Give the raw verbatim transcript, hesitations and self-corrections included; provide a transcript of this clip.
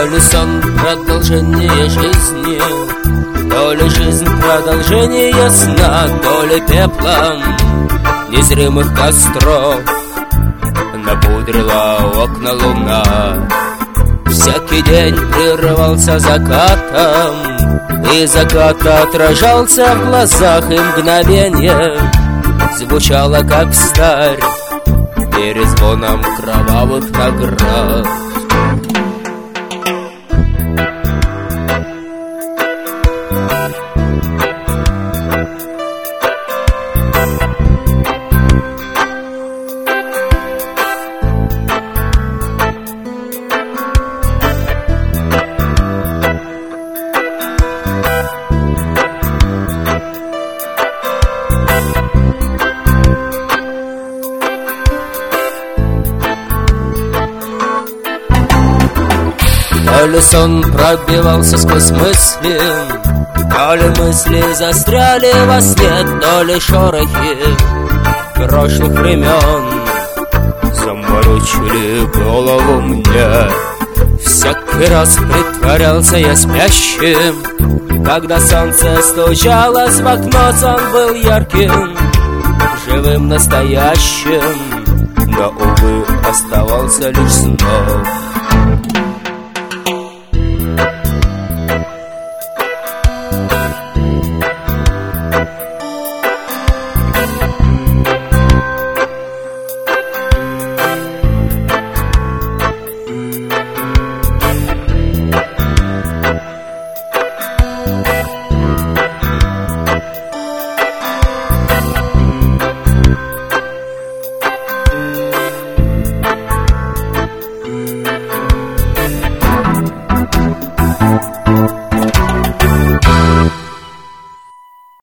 ли сон продолжение жизни, то ли жизнь продолжение сна, то ли пеплом незримых костров напудрила окна луна. Всякий день прерывался закатом, и закат отражался в глазах, и мгновенье звучало, как старь, перезвоном кровавых наград. То ли сон пробивался сквозь мысли, то ли мысли застряли во сне, то ли шорохи прошлых времен заморочили голову мне. Всякий раз притворялся я спящим, когда солнце стучалось в окно, сон был ярким, живым, настоящим, но, увы, оставался лишь сном.